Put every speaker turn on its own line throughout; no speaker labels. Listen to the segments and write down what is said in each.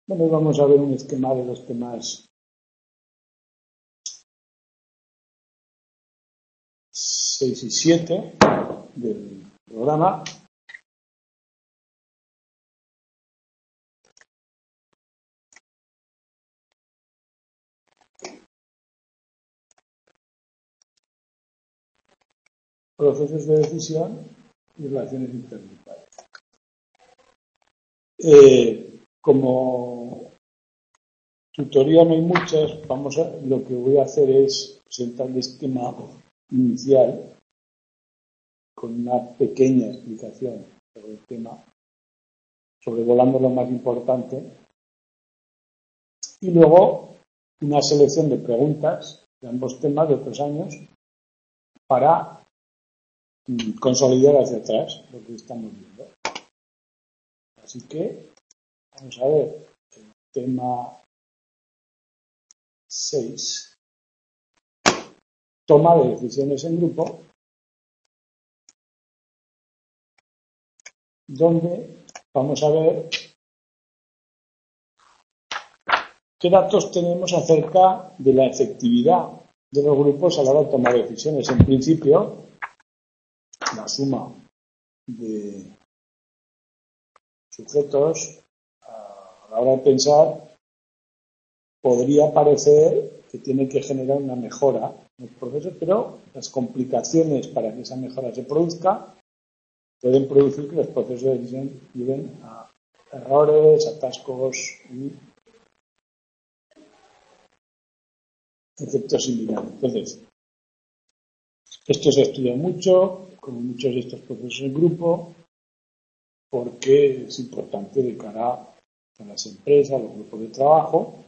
Bueno, hoy vamos a ver un esquema de los temas 6 y 7 del programa. Procesos de decisión y relaciones intergrupales. Como tutoría no hay muchas, lo que voy a hacer es presentar el esquema inicial con una pequeña explicación sobre el tema, sobrevolando lo más importante, y luego una selección de preguntas de ambos temas de otros años para consolidar hacia atrás lo que estamos viendo. Así que vamos a ver el tema 6, toma de decisiones en grupo, donde vamos a ver qué datos tenemos acerca de la efectividad de los grupos a la hora de tomar decisiones. En principio, la suma de sujetos a la hora de pensar podría parecer que tiene que generar una mejora en el proceso, pero las complicaciones para que esa mejora se produzca pueden producir que los procesos de decisión lleven a errores, atascos y efectos similares. Entonces, esto se estudia mucho, como muchos de estos procesos en grupo, porque es importante de cara a las empresas, a los grupos de trabajo.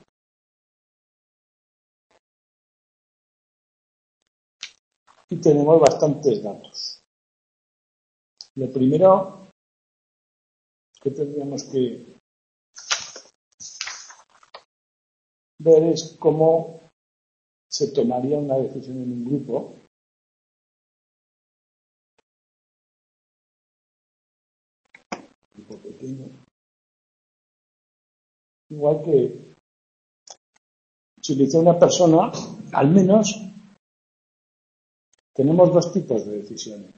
Y tenemos bastantes datos. Lo primero que tendríamos que ver es cómo se tomaría una decisión en un grupo. Un grupo pequeño. Igual que si lo dice una persona, al menos tenemos dos tipos de decisiones.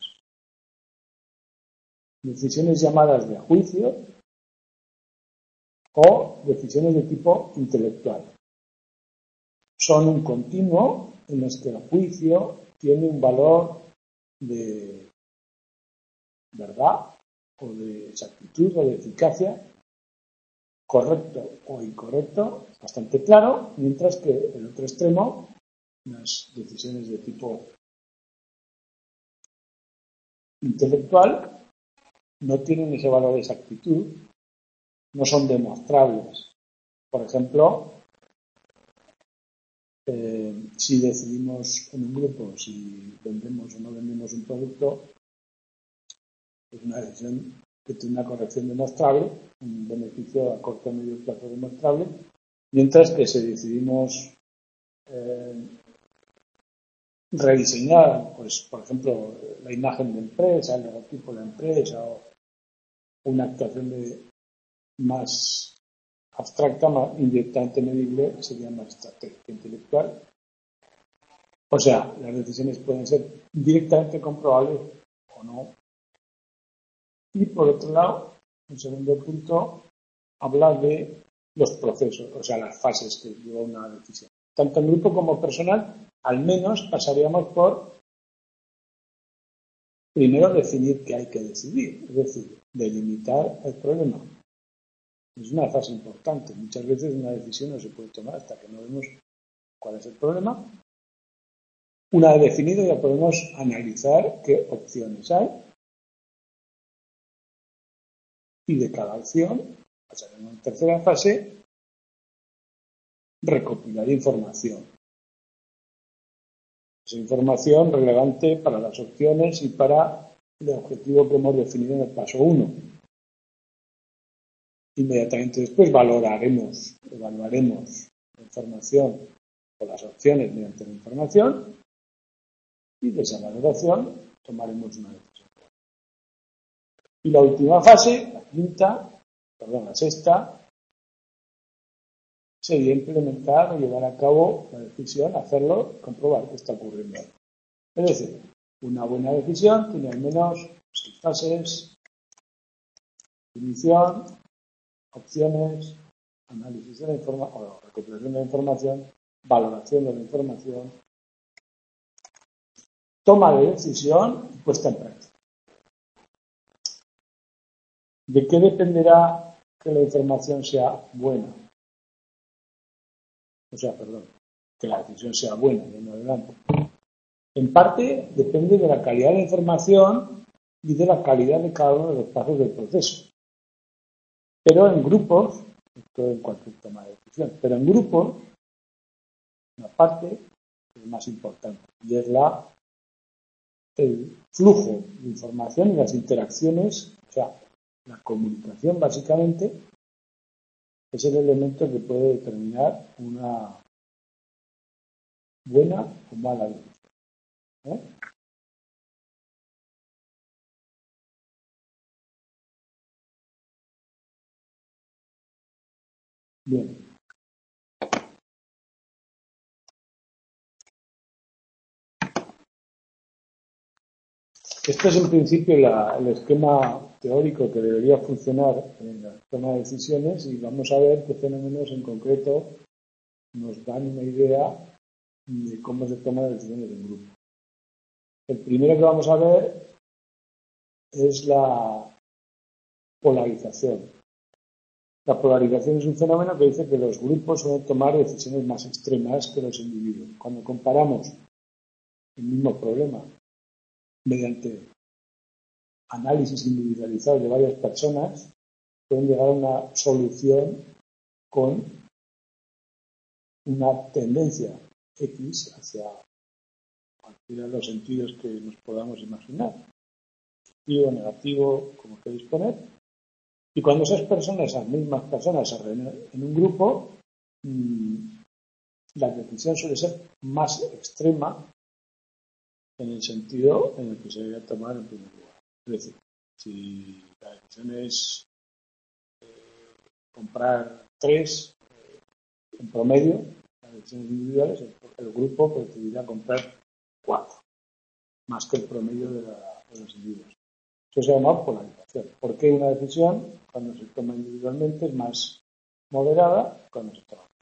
Decisiones llamadas de juicio o decisiones de tipo intelectual. Son un continuo en los que el juicio tiene un valor de verdad o de exactitud o de eficacia, correcto o incorrecto, bastante claro, mientras que en el otro extremo, las decisiones de tipo intelectual no tienen ese valor de exactitud, no son demostrables. Por ejemplo, si decidimos en un grupo si vendemos o no vendemos un producto, es una decisión que tiene una corrección demostrable, un beneficio a corto o medio plazo demostrable, mientras que si decidimos rediseñar, pues, por ejemplo, la imagen de empresa, el logotipo de la empresa o una actuación más abstracta, más indirectamente medible, sería más estratégica intelectual. O sea, las decisiones pueden ser directamente comprobables o no. Y por otro lado, un segundo punto, habla de los procesos, o sea, las fases que lleva una decisión. Tanto en grupo como personal, al menos pasaríamos por primero definir qué hay que decidir, es decir, delimitar el problema. Es una fase importante. Muchas veces una decisión no se puede tomar hasta que no vemos cuál es el problema. Una vez definido ya podemos analizar qué opciones hay y de cada opción, pasar en una tercera fase, recopilar información. Esa información relevante para las opciones y para el objetivo que hemos definido en el paso 1. Inmediatamente después evaluaremos la información o las opciones mediante la información y de esa valoración tomaremos una decisión. Y la última fase, la sexta, sería implementar o llevar a cabo la decisión, hacerlo, comprobar qué está ocurriendo. Es decir, una buena decisión tiene al menos 6 fases: definición, opciones, análisis de la información, o recopilación de la información, valoración de la información, toma de decisión y puesta en práctica. ¿De qué dependerá que la información sea buena? Que la decisión sea buena de en adelante. En parte depende de la calidad de la información y de la calidad de cada uno de los pasos del proceso. Pero en grupos, esto en cualquier toma de decisión, pero en grupos, una parte es más importante y es el flujo de información y las interacciones, o sea, la comunicación básicamente es el elemento que puede determinar una buena o mala decisión. Bien. Este es en principio el esquema teórico que debería funcionar en la toma de decisiones y vamos a ver qué fenómenos en concreto nos dan una idea de cómo se toman las decisiones en grupo. El primero que vamos a ver es la polarización. La polarización es un fenómeno que dice que los grupos suelen tomar decisiones más extremas que los individuos. Cuando comparamos el mismo problema mediante análisis individualizado de varias personas, pueden llegar a una solución con una tendencia X hacia cualquiera de los sentidos que nos podamos imaginar, positivo, negativo, como queréis poner. Y cuando esas mismas personas, se reúnen en un grupo, la decisión suele ser más extrema en el sentido en el que se debe tomar en primer lugar. Es decir, si la decisión es comprar 3 en promedio, las decisiones individuales, el grupo preferiría comprar 4, más que el promedio de los individuos. Eso se llama polarización. ¿Por qué una decisión, cuando se toma individualmente, es más moderada que cuando se toma?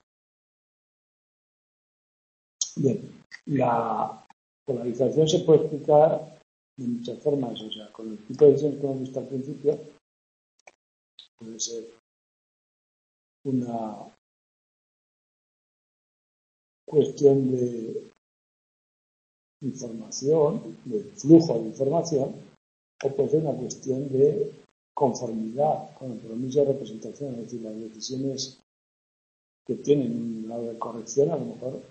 Bien, la polarización se puede explicar de muchas formas. O sea, con el tipo de decisiones que hemos visto al principio, puede ser una cuestión de información, de flujo de información, o puede ser una cuestión de conformidad con el compromiso de representación, es decir, las decisiones que tienen un grado de corrección, a lo mejor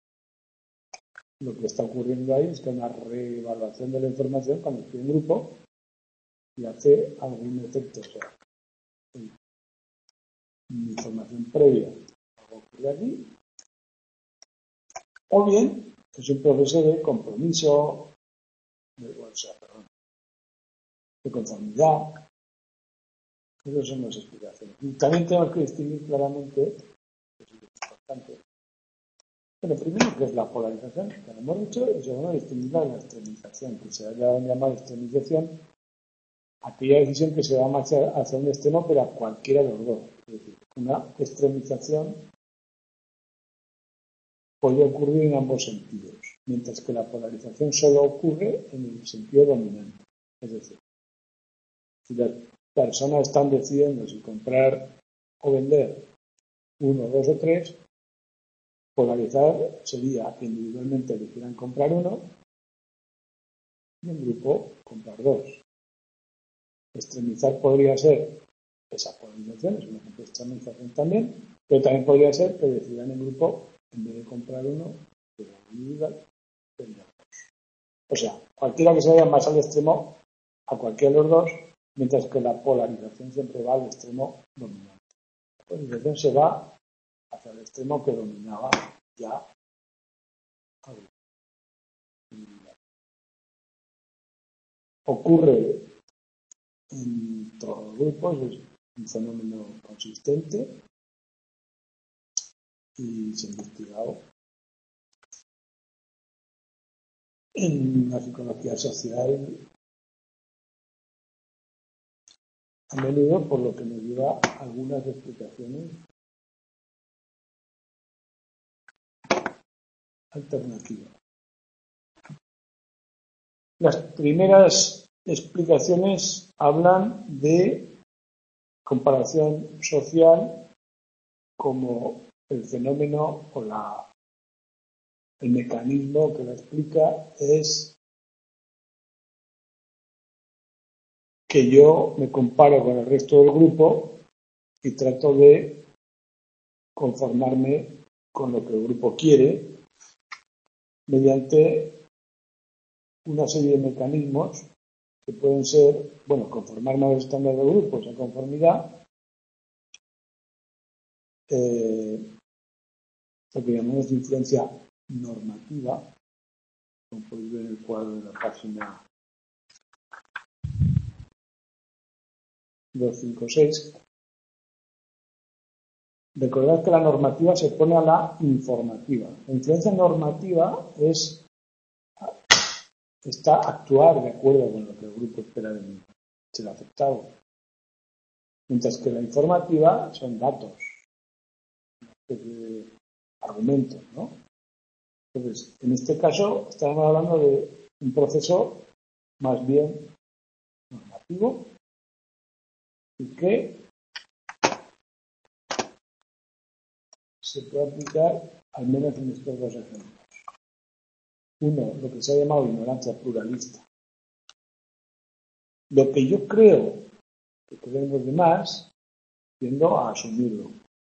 lo que está ocurriendo ahí es que hay una reevaluación de la información cuando estoy en grupo y hace algún efecto. O sea, mi información previa ocurre aquí, o bien es un proceso de compromiso, de conformidad. Esas son las explicaciones. Y también tenemos que distinguir claramente, que es importante, bueno, primero, que es la polarización, que lo hemos dicho, y segundo, distinguir la extremización, que se ha llamado extremización aquella decisión que se va a hacia un extremo, pero a cualquiera de los dos. Es decir, una extremización puede ocurrir en ambos sentidos, mientras que la polarización solo ocurre en el sentido dominante. Es decir, si las personas están decidiendo si comprar o vender 1, 2 o 3, polarizar sería que individualmente eligieran comprar 1 y en grupo comprar 2. Extremizar podría ser esa polarización, es un ejemplo de extremización también, pero también podría ser que decidan en grupo, en vez de comprar 1, pero individual, vender 2. O sea, cualquiera que se vaya más al extremo, a cualquiera de los dos, mientras que la polarización siempre va al extremo dominante. La polarización se va hacia el extremo que dominaba ya al individual. Ocurre en todos los grupos, es un fenómeno consistente. y se ha investigado en la psicología social a menudo, por lo que me lleva algunas explicaciones alternativas. Las primeras explicaciones hablan de comparación social como el fenómeno o el mecanismo que la explica es que yo me comparo con el resto del grupo y trato de conformarme con lo que el grupo quiere mediante una serie de mecanismos que pueden ser, bueno, conformarme al estándar de grupo, esa conformidad, lo que llamamos de influencia normativa, como podéis ver en el cuadro de la página 256. Recordad que la normativa se opone a la informativa. La influencia normativa está actuar de acuerdo con lo que el grupo espera de mí, ser aceptado. Mientras que la informativa son datos, argumentos, ¿no? Entonces, en este caso estamos hablando de un proceso más bien normativo y que se puede aplicar al menos en estos dos ejemplos. Uno, lo que se ha llamado ignorancia pluralista. Lo que yo creo que creen los demás, tiendo a asumirlo.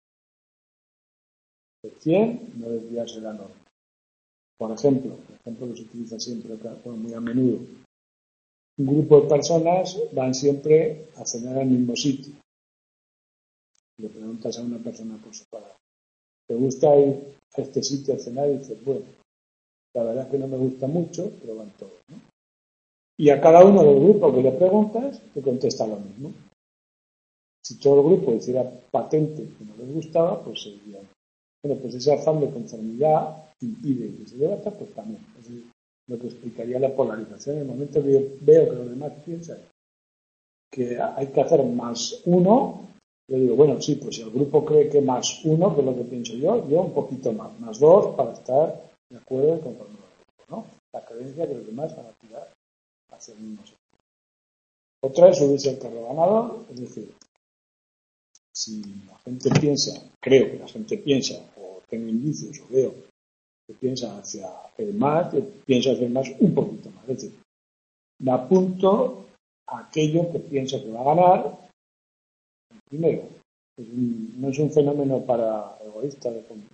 De 100, no desviarse de la norma. Por ejemplo, el ejemplo que se utiliza siempre, muy a menudo, un grupo de personas van siempre a cenar al mismo sitio. Le preguntas a una persona por separado, ¿te gusta ir a este sitio a cenar? Y dices, bueno, la verdad es que no me gusta mucho, pero van todos, ¿no? Y a cada uno del grupo que le preguntas, te contesta lo mismo. Si todo el grupo hiciera patente que no les gustaba, pues serían. Bueno, pues ese afán de conformidad impide que se debata, pues también. Es lo que explicaría la polarización. En el momento que yo veo que los demás piensan que hay que hacer más uno, yo digo, bueno, sí, pues si el grupo cree que más uno, que es lo que pienso yo un poquito más dos, para estar de acuerdo y conforme al grupo, ¿no? La creencia que los demás van a tirar hacia el mismo sentido. Otra es subirse al carro ganador, es decir, si la gente piensa, creo que la gente piensa, o tengo indicios, o veo que piensa hacia el más, que piensa hacer más un poquito más. Es decir, me apunto a aquello que pienso que va a ganar primero. No es un fenómeno para egoísta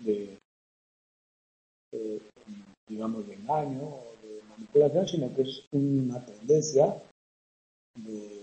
digamos, de engaño o de manipulación, sino que es una tendencia de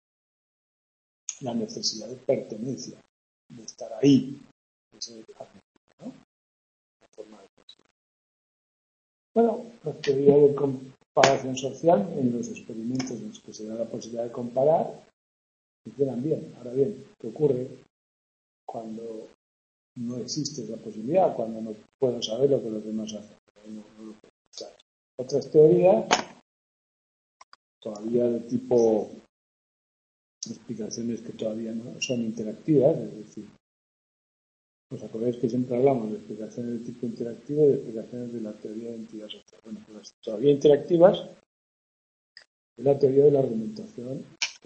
la necesidad de pertenencia, de estar ahí, de ser admitido, ¿no? La forma de pensar. Bueno, las teorías de comparación social en los experimentos en los que se da la posibilidad de comparar funcionan bien. Ahora bien, ¿qué ocurre cuando no existe esa posibilidad, cuando no puedo saber lo que los demás hacen? No lo puedo pensar. Otras teorías, todavía de tipo explicaciones que todavía no son interactivas, es decir, ¿os acordáis que siempre hablamos de explicaciones de tipo interactivo y de explicaciones de la teoría de identidad social? Bueno, pues las todavía interactivas es la teoría de la argumentación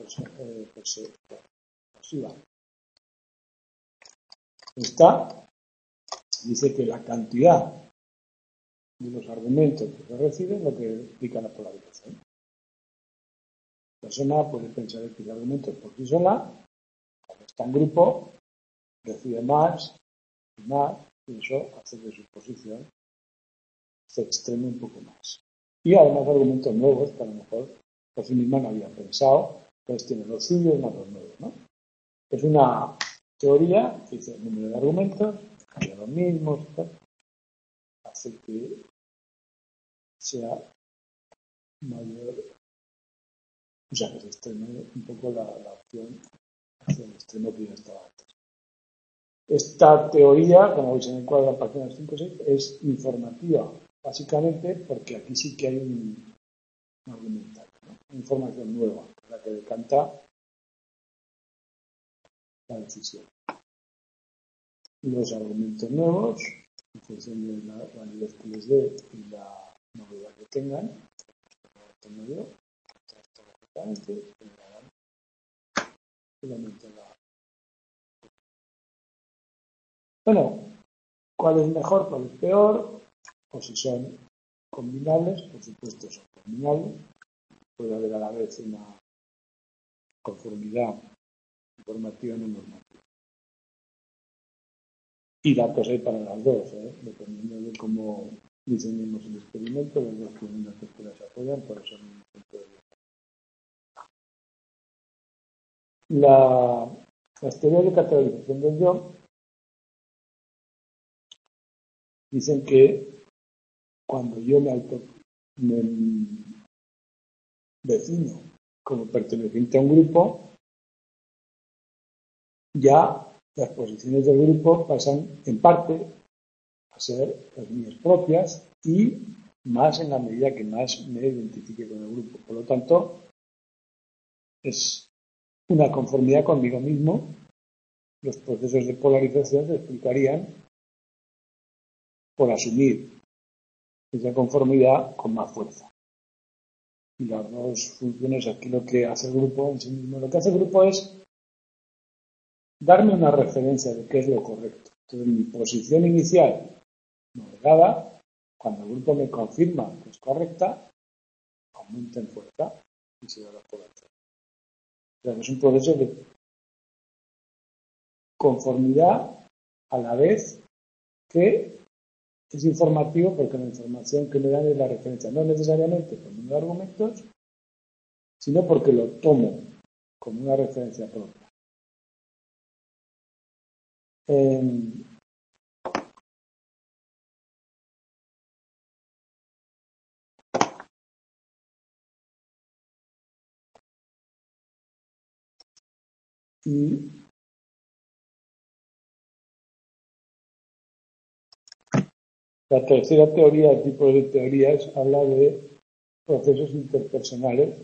persuasiva. Esta dice que la cantidad de los argumentos que se reciben es lo que explica la polarización. La persona puede pensar que los argumentos por sí sola, cuando está en grupo, recibe más y más, y eso hace que su posición se extreme un poco más. Y además argumentos nuevos que a lo mejor por sí misma no había pensado, entonces tiene los suyos más los nuevos, ¿no? Es una teoría que dice el número de argumentos, cambia los mismos, hace que sea mayor, o sea, que se extreme un poco la opción hacia el extremo que ya estaba antes. Esta teoría, como veis en el cuadro de las páginas 5 y 6, es informativa, básicamente porque aquí sí que hay un argumentario, ¿no? Una información nueva, la que decanta la decisión. Los argumentos nuevos, en función de la validez que les dé y la novedad que tengan, bueno, ¿cuál es mejor, cuál es peor? O si son combinables, por supuesto son combinables. Puede haber a la vez una conformidad informativa no normativa. Y datos hay para las dos, dependiendo de cómo diseñemos el experimento, los dos tienen datos que las apoyan, por eso no me punto de vista. Las teorías de categorización del yo dicen que cuando yo me defino como perteneciente a un grupo, ya las posiciones del grupo pasan en parte a ser las mías propias y más en la medida que más me identifique con el grupo. Por lo tanto, es una conformidad conmigo mismo. Los procesos de polarización se explicarían por asumir esa conformidad con más fuerza. Y las dos funciones, aquí lo que hace el grupo en sí mismo, lo que hace el grupo es darme una referencia de qué es lo correcto. Entonces, mi posición inicial, moderada, cuando el grupo me confirma que es correcta, aumenta en fuerza y se da la polarización. O sea, es un proceso de conformidad a la vez que es informativo porque la información que me dan es la referencia, no necesariamente por medio de argumentos, sino porque lo tomo como una referencia propia. Y la tercera teoría, el tipo de teorías, habla de procesos interpersonales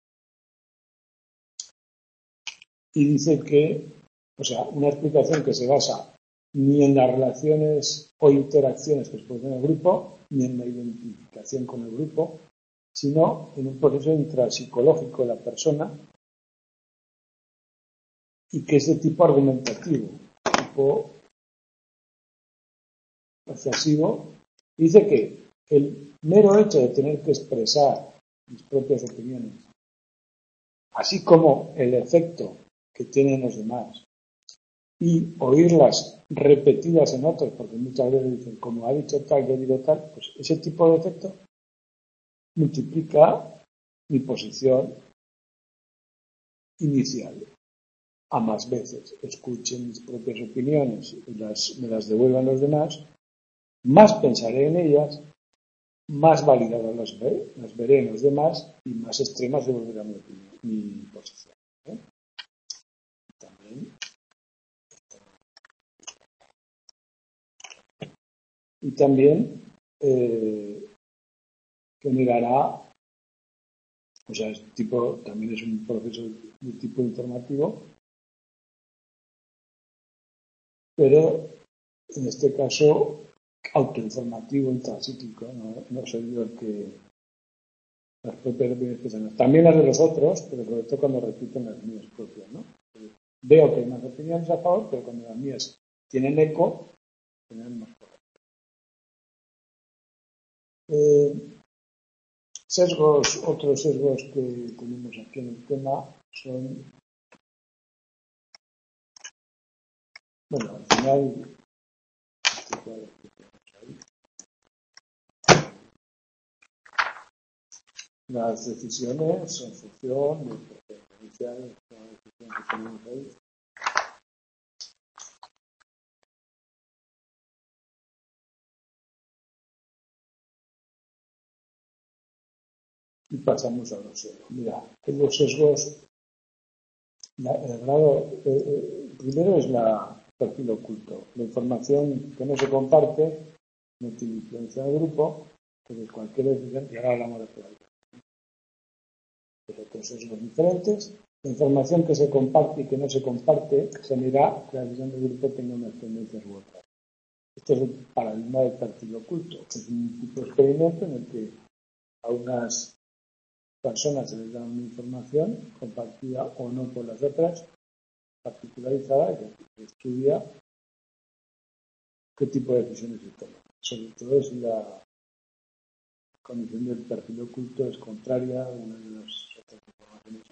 y dice que, o sea, una explicación que se basa ni en las relaciones o interacciones que se producen en el grupo, ni en la identificación con el grupo, sino en un proceso intrapsicológico de la persona y que es de tipo argumentativo, tipo persuasivo. Dice que el mero hecho de tener que expresar mis propias opiniones, así como el efecto que tienen los demás, y oírlas repetidas en otros, porque muchas veces dicen, como ha dicho tal, yo digo tal, pues ese tipo de efecto multiplica mi posición inicial a más veces. Escuchen mis propias opiniones y me las devuelvan los demás, más pensaré en ellas, más validadas las veré en los demás y más extremas se volverá mi posición. Y también generará, o sea, también es un proceso de tipo informativo, pero en este caso autoinformativo, intrapsíquico, no soy yo el que las propias opiniones personales. También las de los otros, pero sobre todo cuando repiten las mías propias, ¿no? Veo que hay más opiniones a favor, pero cuando las mías tienen eco, tienen más poder. Otros sesgos que tenemos aquí en el tema son, bueno, al final, las decisiones en función de preferenciales, la decisión que tenemos ahí. Y pasamos a los sesgos. Mira, en los sesgos, el grado, primero es la perfil oculto. La información que no se comparte no tiene influencia en el grupo, entonces cualquier decisión, y ahora hablamos de polarización, pero otros sesgos diferentes. La información que se comparte y que no se comparte genera que la decisión del grupo tenga unas tendencias u otras. Este es el paradigma del perfil oculto, que es un tipo de experimento en el que a unas personas se les da una información compartida o no por las otras, particularizada, y se estudia qué tipo de decisiones se toman. Sobre todo si la condición del perfil oculto es contraria a una de las otras informaciones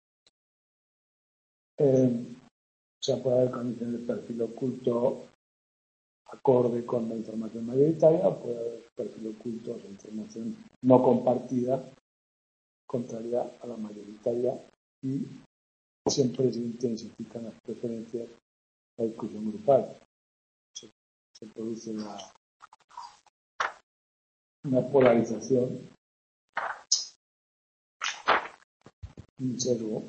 o no. O sea, puede haber condiciones del perfil oculto acorde con la información mayoritaria, o puede haber perfil oculto de información no compartida contraria a la mayoritaria, y siempre se intensifican las preferencias, la discusión grupal. Se produce una polarización, un sesgo.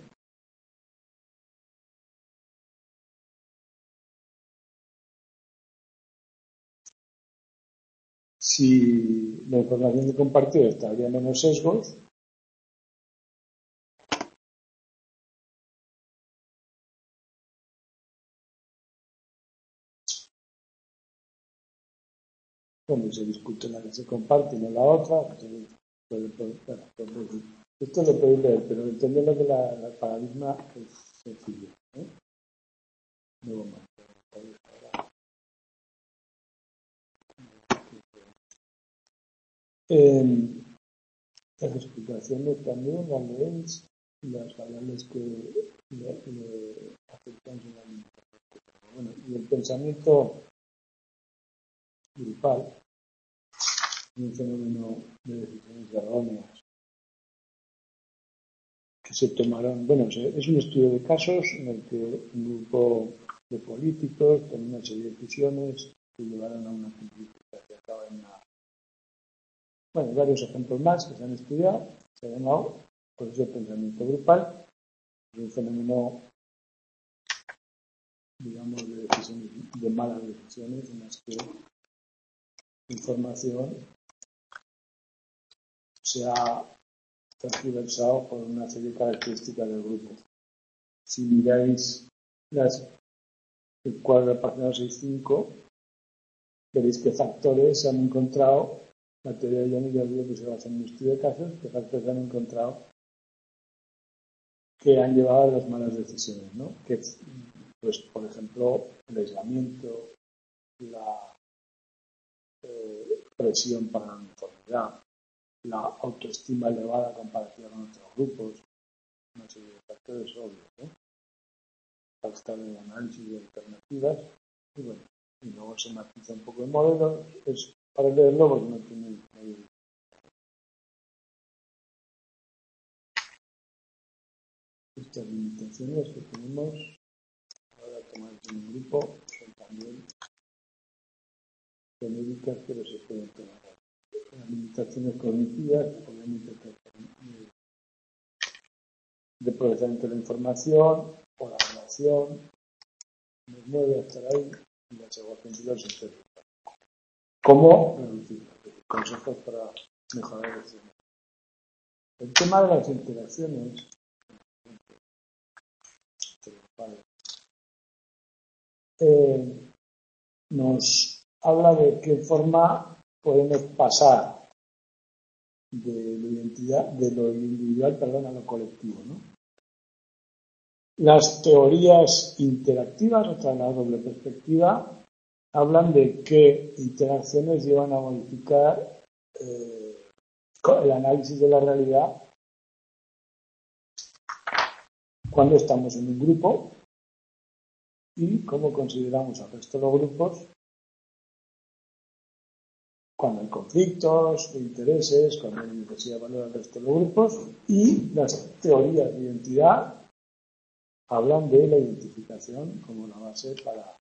Si la información de compartida está, habría menos sesgos. Cuando se discute la que se comparte y no la otra, esto lo podéis leer, pero entender lo que la paradigma es sencillo. Luego más. Las explicaciones también las leéis, las variables que le afectan en la limitación. Bueno, y el pensamiento grupal, un fenómeno de decisiones erróneas que se tomaron. Bueno, es un estudio de casos en el que un grupo de políticos con una serie de decisiones que llevaron a una complicidad que acaba en una. Bueno, varios ejemplos más que se han estudiado, se ha llamado proceso de pensamiento grupal, es un fenómeno, digamos, de decisiones, de malas decisiones, en las que información se ha transversado por una serie de características del grupo. Si miráis el cuadro de la página 6.5, veréis qué factores se han encontrado. La teoría de Young ya digo que se basa en un estudio de casos, qué factores se han encontrado que han llevado a las malas decisiones, ¿no? Que, pues, por ejemplo, el aislamiento, la presión para la uniformidad, la autoestima elevada comparativa con otros grupos, una serie de factores obvios, ¿no? Falta de análisis de alternativas, y bueno, y luego se matiza un poco el modelo, es para leerlo porque no tiene estas limitaciones que tenemos ahora tomadas en un grupo son también genéricas, pero se pueden tomar. Las limitaciones cognitivas, obviamente, de procesamiento de la información o la relación, nos mueve a estar ahí y la segunda sintética. ¿Cómo reducirla? Consejos para mejorar el sistema. El tema de las interacciones nos habla de qué forma podemos pasar de lo individual, a lo colectivo, ¿no? Las teorías interactivas, otra la doble perspectiva, hablan de qué interacciones llevan a modificar el análisis de la realidad cuando estamos en un grupo y cómo consideramos al resto de los grupos cuando hay conflictos de intereses, cuando hay necesidad de valorar al resto de los grupos. Y las teorías de identidad hablan de la identificación como la base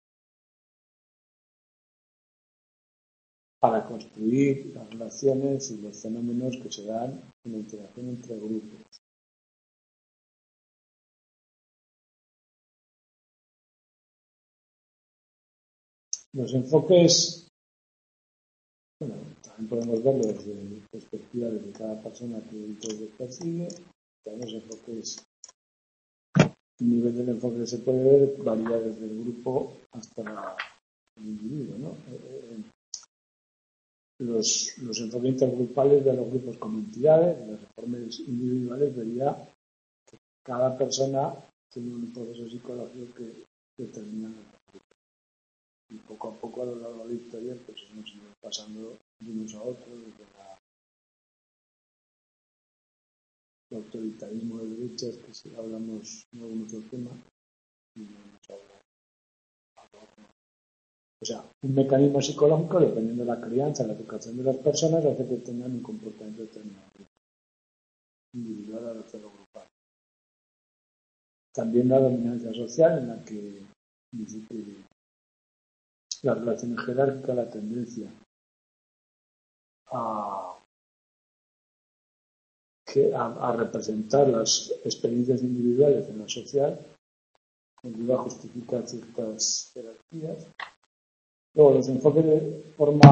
para construir las relaciones y los fenómenos que se dan en la interacción entre grupos. Los enfoques, bueno, también podemos verlo desde perspectiva de cada persona que entonces persigue. También los enfoques, el nivel del enfoque que se puede ver varía desde el grupo hasta el individuo, ¿no? Los enfoques intergrupales de los grupos como entidades, los enfoques individuales vería que cada persona tiene un proceso psicológico que determina el grupo. Y poco a poco a lo largo de la historia pues hemos ido pasando de unos a otros, desde el autoritarismo de derechas, que si hablamos de algún otro tema, y vamos a hablar. O sea, un mecanismo psicológico, dependiendo de la crianza, la educación de las personas, hace que tengan un comportamiento determinado, individual al hacerlo grupal. También la dominancia social, en la que dice que la relación jerárquica, la tendencia a representar las experiencias individuales en la social, conlleva a justificar ciertas jerarquías. Luego, los enfoques de forma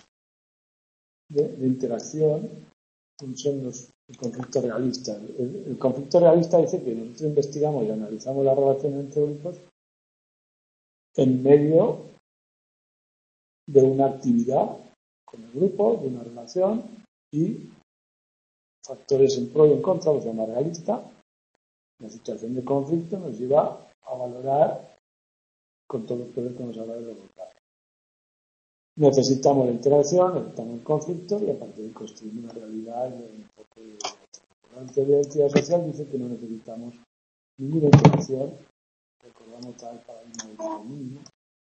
de interacción son el conflicto realista. El conflicto realista dice que nosotros investigamos y analizamos la relación entre grupos en medio de una actividad con el grupo, de una relación, y factores en pro y en contra, los llama realista. La situación de conflicto nos lleva a valorar con todo el poder que nos habla de lo grupal. Necesitamos la interacción, necesitamos el conflicto y a partir de construir una realidad y un enfoque. La teoría de identidad social dice que no necesitamos ninguna interacción, recordamos tal paradigma del grupo mínimo.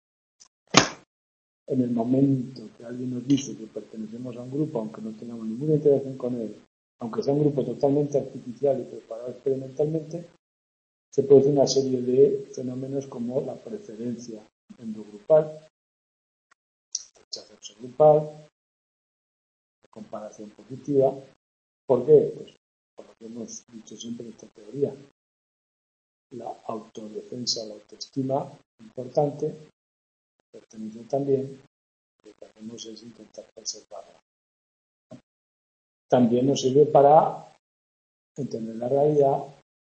En el momento que alguien nos dice que pertenecemos a un grupo, aunque no tengamos ninguna interacción con él, aunque sea un grupo totalmente artificial y preparado experimentalmente, se produce una serie de fenómenos como la preferencia endogrupal, rechazo grupal, la comparación positiva. ¿Por qué? Pues por lo que hemos dicho siempre en esta teoría. La autodefensa, la autoestima, importante, pertenencia también, lo que hacemos es intentar preservarla. También nos sirve para entender la realidad,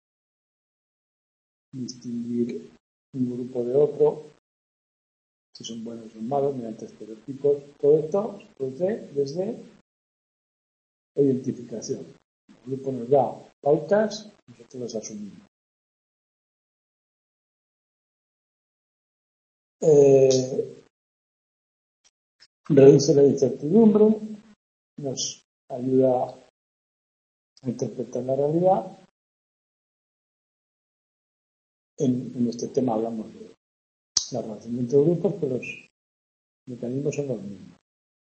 distinguir un grupo de otro, si son buenos o son malos, mediante estereotipos. Todo esto se produce desde identificación. El grupo nos da pautas, nosotros las asumimos. Reduce la incertidumbre, nos ayuda a interpretar la realidad. En este tema hablamos de la relación entre grupos, pero los mecanismos son los mismos.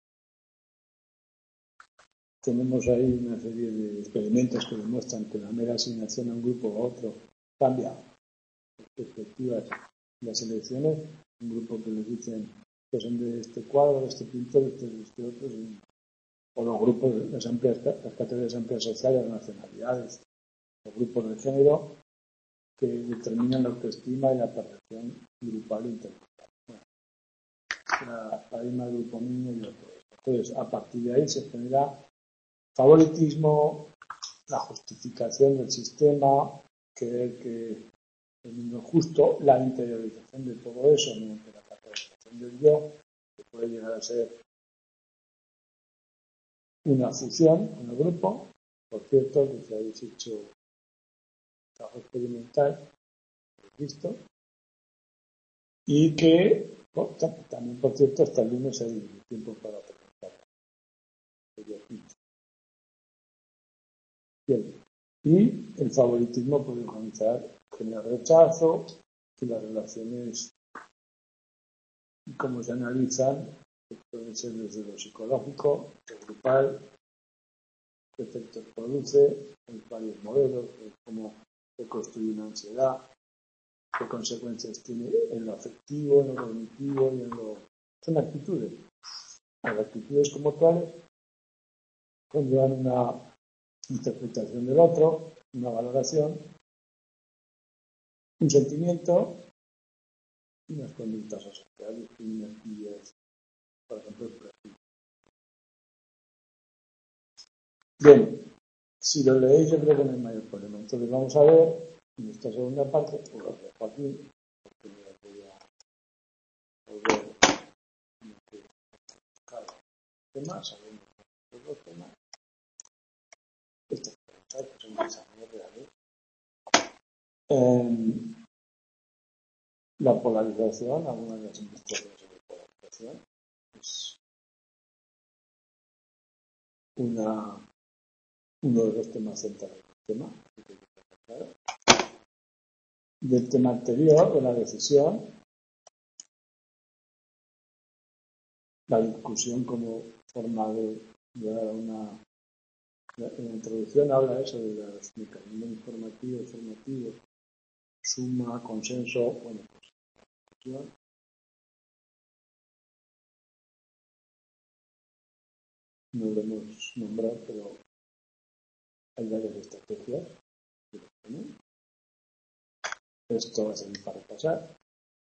Tenemos ahí una serie de experimentos que demuestran que la mera asignación a un grupo o a otro cambia las perspectivas de las elecciones. Un grupo que les dicen que son de este cuadro, de este pintor, de este otro, o los grupos, las categorías amplias sociales, las nacionalidades, los grupos de género, que determinan la autoestima y la percepción grupal e intergrupal. Bueno, la paradigma del grupo mínimo y otro. Entonces, a partir de ahí se genera favoritismo, la justificación del sistema, creer que el mundo es justo, la interiorización de todo eso mediante la capacitación del yo, que puede llegar a ser una fusión con el grupo. Por cierto, que si habéis hecho trabajo experimental, visto, y que también, por cierto, hasta el lunes hay tiempo para preguntar. Bien. Y el favoritismo puede organizar, generar rechazo, y las relaciones, cómo se analizan, puede ser desde lo psicológico, lo grupal, qué efectos produce, hay varios modelos, cómo se construye una ansiedad, qué consecuencias tiene en lo afectivo, en lo cognitivo y en lo... Son actitudes. Las actitudes como tales conllevan una interpretación del otro, una valoración, un sentimiento unas conductas asociadas y unas actividades, por ejemplo, el perfil. Bien, si lo leéis yo creo que no hay mayor problema. Entonces vamos a ver en esta segunda parte, pues lo dejo aquí, porque me voy a volver a cada tema, sabiendo los temas. Estas preguntas que son desarrollos reales. La polarización, algunas de las investigaciones sobre polarización, es uno de los temas centrales del tema. Del tema anterior, de la decisión, la discusión como forma de llegar a una... En la introducción habla eso de los mecanismos informativos, formativos, suma, consenso, bueno, pues discusión. No lo hemos nombrado, pero hay varias estrategias. Esto va a servir para pasar.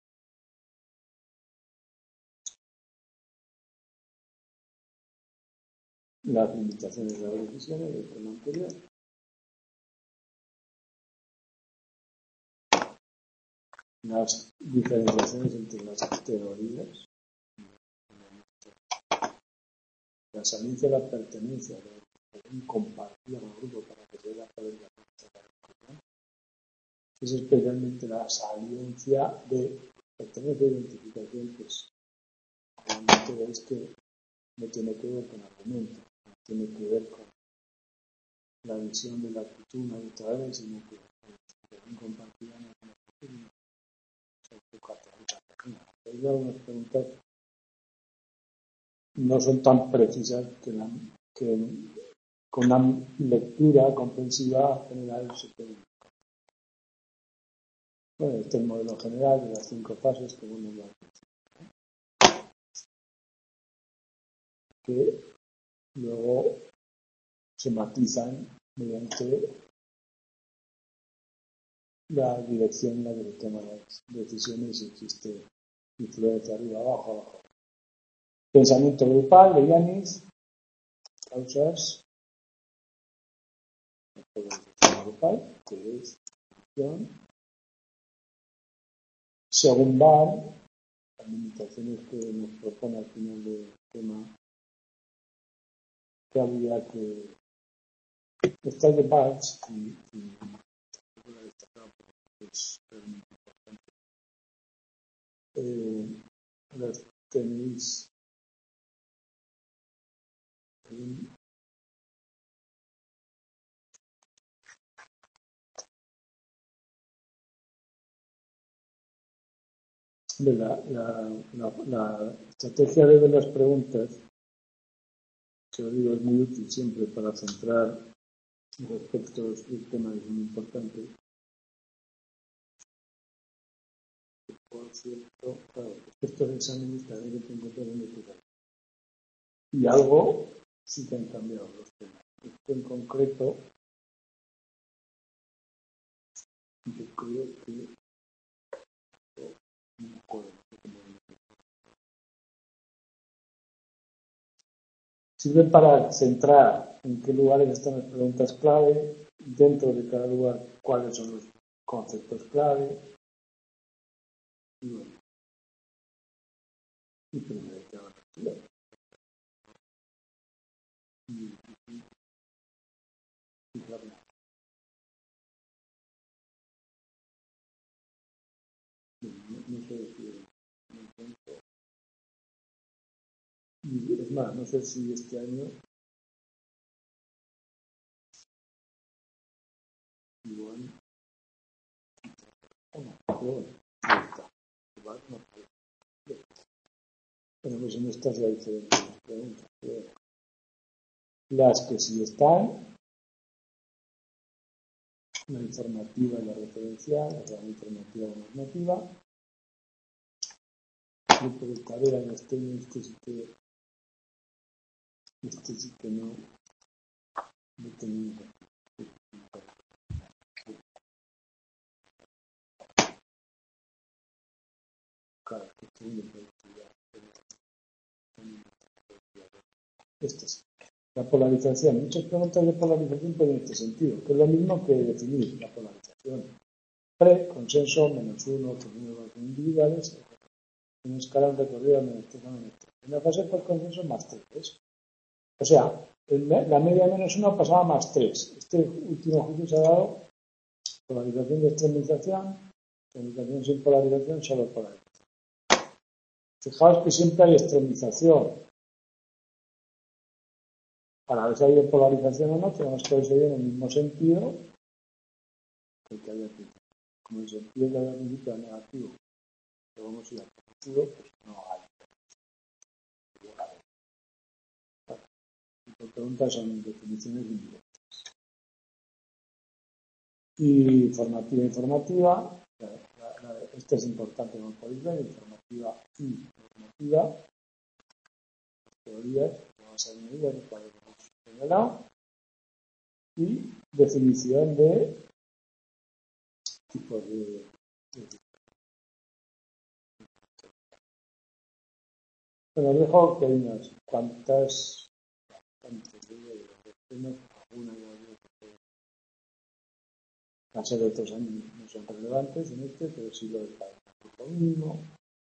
Las limitaciones de las decisiones del tema anterior. Las diferenciaciones entre las teorías. La salida de la pertenencia, de compartir al grupo para que se vea poder la discusión. Es especialmente la saliencia de pertenencia e identificación, pues realmente veis que no tiene que ver con argumentos, no tiene que ver con la visión de la actitud neutral, sino que la compartida no es una actitud, algunas preguntas no son tan precisas que con una lectura comprensiva general se puede. Bueno, este es el modelo general de las 5 fases que hemos hablado, que luego se matizan mediante la dirección en la que se toman las decisiones, si existe influencia arriba, abajo, abajo. Pensamiento grupal de Yanis, causas, grupal, que es acción. Según Van, las limitaciones que nos propone al final del tema, que habría que estar de Valls y es realmente importante. Las tenéis la estrategia de las preguntas, que os digo es muy útil siempre para centrar los aspectos del tema que son importantes. Por cierto, claro, estos exámenes también que tengo que encontrar y algo sí que han cambiado los temas. Esto en concreto, yo creo que no me acuerdo sirve para centrar en qué lugares están las preguntas clave, dentro de cada lugar cuáles son los conceptos clave, y bueno, y primero que van a estudiar. Y claro, no sé si y es más, no sé si este año igual o no, pero bueno, ahí está. Igual no. Pero pues en estas hay diferentes preguntas. Las que sí están, la informativa y la referencial, la informativa y la normativa, grupo de tarea en este sí que no tenemos. Claro, que estoy de productividad. Este es. La polarización. Muchas preguntas de polarización pueden en este sentido, que es lo mismo que definir la polarización. Consenso, -1, obtenidos individuales, en escala de recorrido -3, -3. En la fase por consenso, +3. O sea, la media -1 pasaba a +3. Este último juicio se ha dado polarización de extremización sin polarización, solo polarización. Fijaos que siempre hay extremización. Para ver si hay polarización o no, tenemos que seguir en el mismo sentido que el que había aquí. Como el sentido que había al principio era negativo, pero vamos a ir al positivo, pues no hay. Las preguntas son definiciones indirectas. Y informativa. Esta es importante, como podéis ver, informativa y normativa. Teorías, que vamos a añadir en cuál hemos señalado. Y definición de tipos de bueno, dejo que hay unas cuantas alguna las de otros años no son relevantes en pero sí lo del mismo.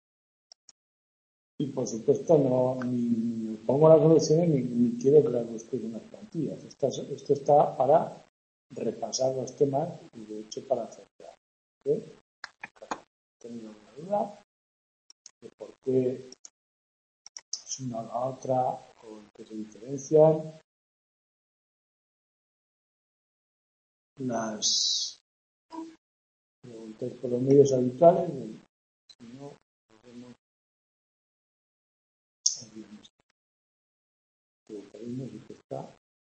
Y por supuesto no ni pongo las soluciones ni quiero que las busquéis en las plantillas. Esto está para repasar los temas y de hecho para acertar. ¿Okay? Tengo una duda de por qué es una a la otra o en qué se diferencian. Las preguntas por los medios habituales, si no, podemos el viernes. Y que está.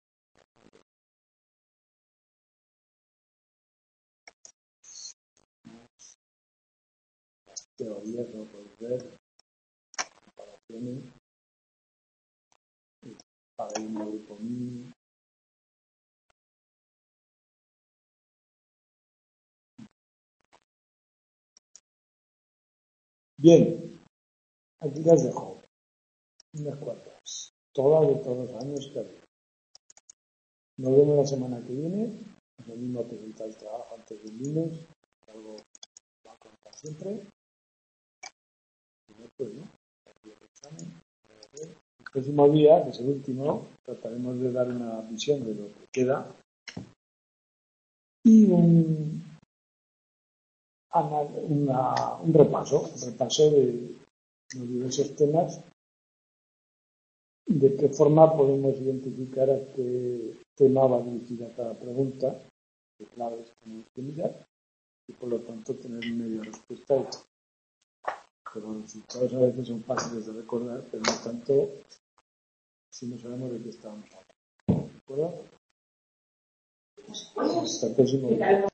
Las teorías no podéis ver, comparaciones, para un grupo mínimo. Bien, aquí las dejo. Unas cuantas. Todas de todos los años que había. Nos vemos la semana que viene. Es lo mismo presentar el trabajo antes del lunes. Algo va a contar siempre. Y después, ¿no? El próximo día, que es el último, trataremos de dar una visión de lo que queda y un repaso de los diversos temas, de qué forma podemos identificar a qué tema va dirigida cada pregunta, qué claves tenemos que mirar y por lo tanto tener media respuesta. Pero los resultados a veces son fáciles de recordar, pero no tanto si no sabemos de qué estamos hablando. ¿De acuerdo? Hasta el próximo día.